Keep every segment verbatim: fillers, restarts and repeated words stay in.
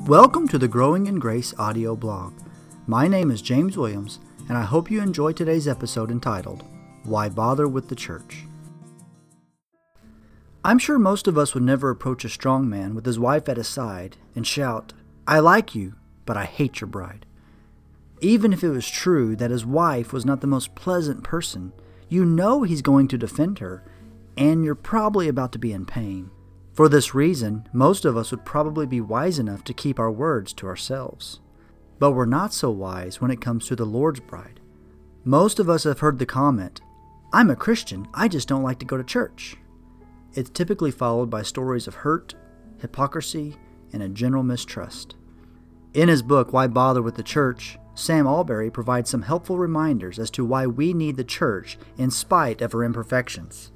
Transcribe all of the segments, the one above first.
Welcome to the Growing in Grace audio blog. My name is James Williams, and I hope you enjoy today's episode entitled, Why Bother with the Church? I'm sure most of us would never approach a strong man with his wife at his side and shout, I like you, but I hate your bride. Even if it was true that his wife was not the most pleasant person, you know he's going to defend her, and you're probably about to be in pain. For this reason, most of us would probably be wise enough to keep our words to ourselves. But we're not so wise when it comes to the Lord's bride. Most of us have heard the comment, I'm a Christian, I just don't like to go to church. It's typically followed by stories of hurt, hypocrisy, and a general mistrust. In his book, Why Bother with the Church, Sam Allberry provides some helpful reminders as to why we need the church in spite of our imperfections.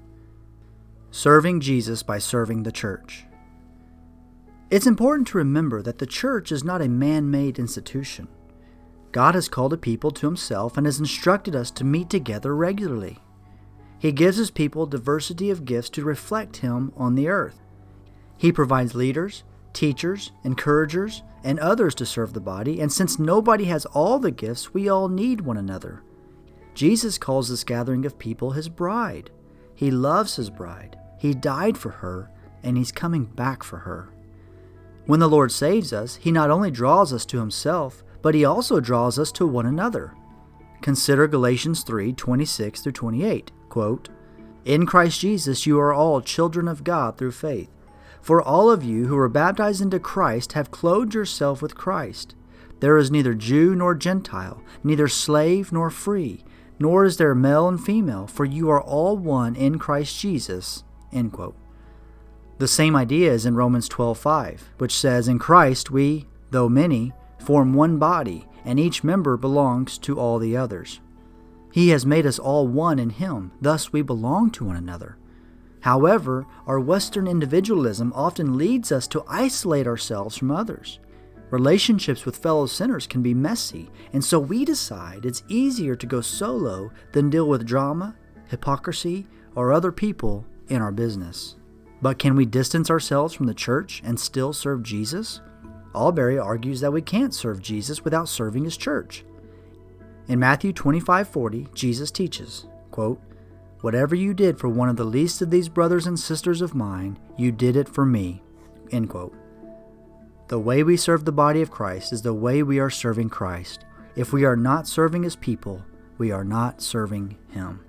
Serving Jesus by serving the church. It's important to remember that the church is not a man-made institution. God has called a people to himself and has instructed us to meet together regularly. He gives his people diversity of gifts to reflect him on the earth. He provides leaders, teachers, encouragers, and others to serve the body, and since nobody has all the gifts, we all need one another. Jesus calls this gathering of people his bride. He loves his bride. He died for her, and he's coming back for her. When the Lord saves us, he not only draws us to himself, but he also draws us to one another. Consider Galatians three, twenty-six through twenty-eight, quote, In Christ Jesus you are all children of God through faith. For all of you who were baptized into Christ have clothed yourself with Christ. There is neither Jew nor Gentile, neither slave nor free, nor is there male and female, for you are all one in Christ Jesus. End quote. The same idea is in Romans twelve five, which says, In Christ we, though many, form one body, and each member belongs to all the others. He has made us all one in him, thus we belong to one another. However, our Western individualism often leads us to isolate ourselves from others. Relationships with fellow sinners can be messy, and so we decide it's easier to go solo than deal with drama, hypocrisy, or other people in our business. But can we distance ourselves from the church and still serve Jesus? Allberry argues that we can't serve Jesus without serving his church. In Matthew twenty-five forty, Jesus teaches, quote, Whatever you did for one of the least of these brothers and sisters of mine, you did it for me. End quote. The way we serve the body of Christ is the way we are serving Christ. If we are not serving his people, we are not serving him.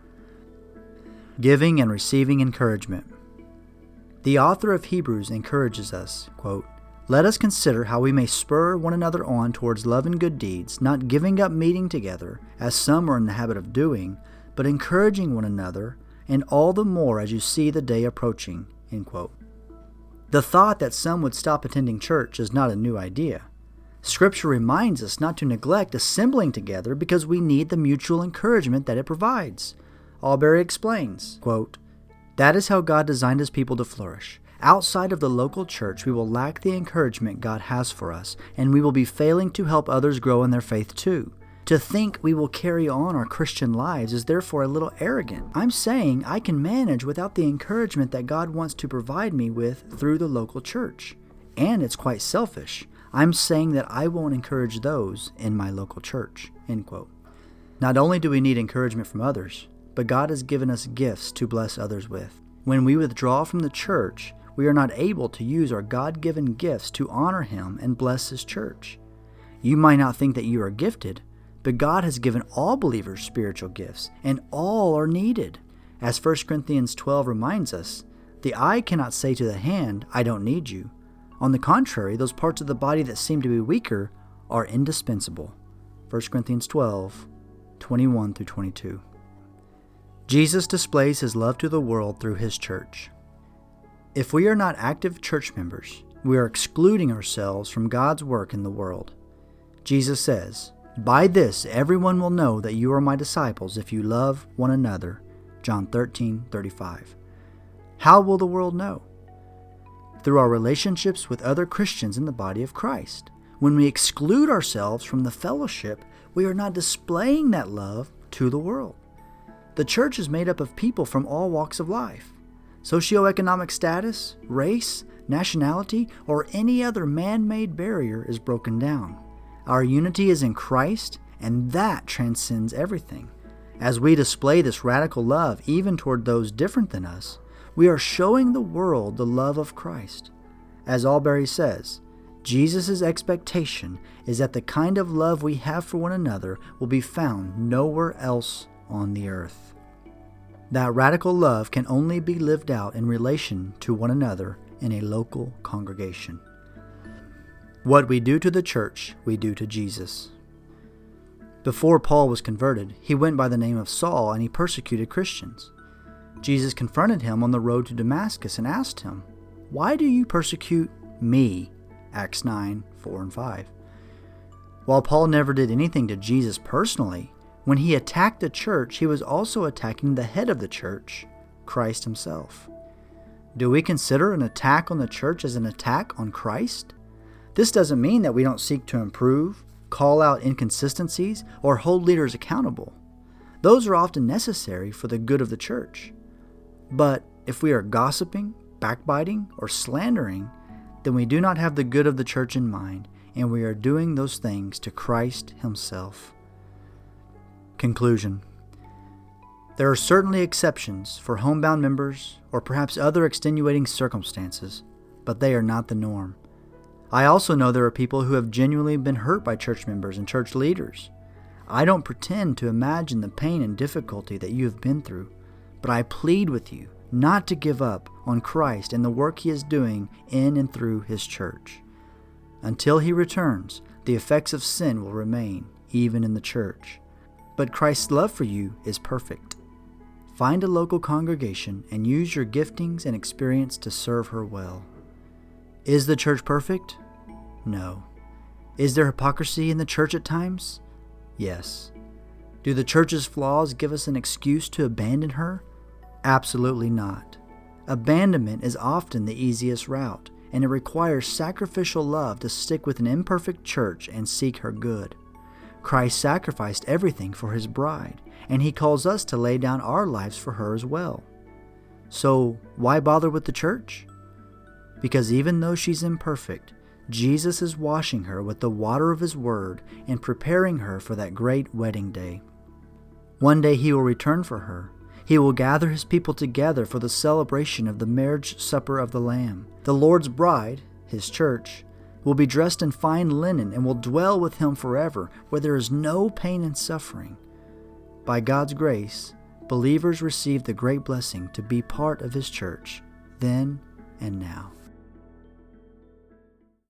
Giving and receiving encouragement. The author of Hebrews encourages us, quote, Let us consider how we may spur one another on towards love and good deeds, not giving up meeting together, as some are in the habit of doing, but encouraging one another, and all the more as you see the day approaching. End quote. The thought that some would stop attending church is not a new idea. Scripture reminds us not to neglect assembling together because we need the mutual encouragement that it provides. Allberry explains, quote, That is how God designed his people to flourish. Outside of the local church, we will lack the encouragement God has for us, and we will be failing to help others grow in their faith too. To think we will carry on our Christian lives is therefore a little arrogant. I'm saying I can manage without the encouragement that God wants to provide me with through the local church. And it's quite selfish. I'm saying that I won't encourage those in my local church. End quote. Not only do we need encouragement from others, but God has given us gifts to bless others with. When we withdraw from the church, we are not able to use our God-given gifts to honor him and bless his church. You might not think that you are gifted, but God has given all believers spiritual gifts, and all are needed. As First Corinthians twelve reminds us, the eye cannot say to the hand, I don't need you. On the contrary, those parts of the body that seem to be weaker are indispensable. First Corinthians twelve, twenty-one through twenty-two. Jesus displays his love to the world through his church. If we are not active church members, we are excluding ourselves from God's work in the world. Jesus says, By this everyone will know that you are my disciples if you love one another. John thirteen thirty-five. How will the world know? Through our relationships with other Christians in the body of Christ. When we exclude ourselves from the fellowship, we are not displaying that love to the world. The church is made up of people from all walks of life. Socioeconomic status, race, nationality, or any other man-made barrier is broken down. Our unity is in Christ, and that transcends everything. As we display this radical love even toward those different than us, we are showing the world the love of Christ. As Alberry says, Jesus' expectation is that the kind of love we have for one another will be found nowhere else on the earth. That radical love can only be lived out in relation to one another in a local congregation. What we do to the church, we do to Jesus. Before Paul was converted, he went by the name of Saul and he persecuted Christians. Jesus confronted him on the road to Damascus and asked him, "Why do you persecute me?" Acts nine, four and five. While Paul never did anything to Jesus personally, when he attacked the church, he was also attacking the head of the church, Christ himself. Do we consider an attack on the church as an attack on Christ? This doesn't mean that we don't seek to improve, call out inconsistencies, or hold leaders accountable. Those are often necessary for the good of the church. But if we are gossiping, backbiting, or slandering, then we do not have the good of the church in mind, and we are doing those things to Christ himself. Conclusion. There are certainly exceptions for homebound members or perhaps other extenuating circumstances, but they are not the norm. I also know there are people who have genuinely been hurt by church members and church leaders. I don't pretend to imagine the pain and difficulty that you have been through, but I plead with you not to give up on Christ and the work he is doing in and through his church. Until he returns, the effects of sin will remain, even in the church. But Christ's love for you is perfect. Find a local congregation and use your giftings and experience to serve her well. Is the church perfect? No. Is there hypocrisy in the church at times? Yes. Do the church's flaws give us an excuse to abandon her? Absolutely not. Abandonment is often the easiest route, and it requires sacrificial love to stick with an imperfect church and seek her good. Christ sacrificed everything for his bride, and he calls us to lay down our lives for her as well. So why bother with the church? Because even though she's imperfect, Jesus is washing her with the water of his word and preparing her for that great wedding day. One day he will return for her. He will gather his people together for the celebration of the marriage supper of the Lamb. The Lord's bride, his church, will be dressed in fine linen and will dwell with him forever, where there is no pain and suffering. By God's grace, believers receive the great blessing to be part of his church, then and now.